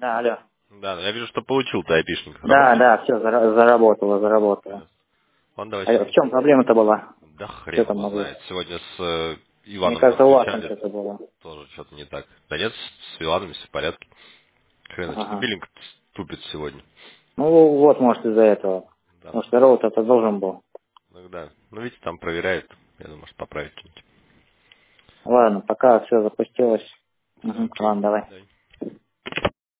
Да, алло. Да, я вижу, что получил ты айпишник. Да, Работает? да, все, заработало. Ясно. Ладно, давай А в сегодня. чем проблема-то была? Да Что хрен там его могло? знает. Сегодня с Мне Иваном не кажется, у вас там отвечали. что-то было. Тоже что-то не так. Да нет, с Иваном все в порядке. Хрен, что-то Ага. биллинг тупит сегодня. Ну, вот, может, из-за этого. Да. Может, роут-то должен был. Иногда. Ну, видите, там проверяют. Я думаю, может поправить что-нибудь. Ладно, пока все запустилось. Все Угу. окей. Ладно, давай. Давай.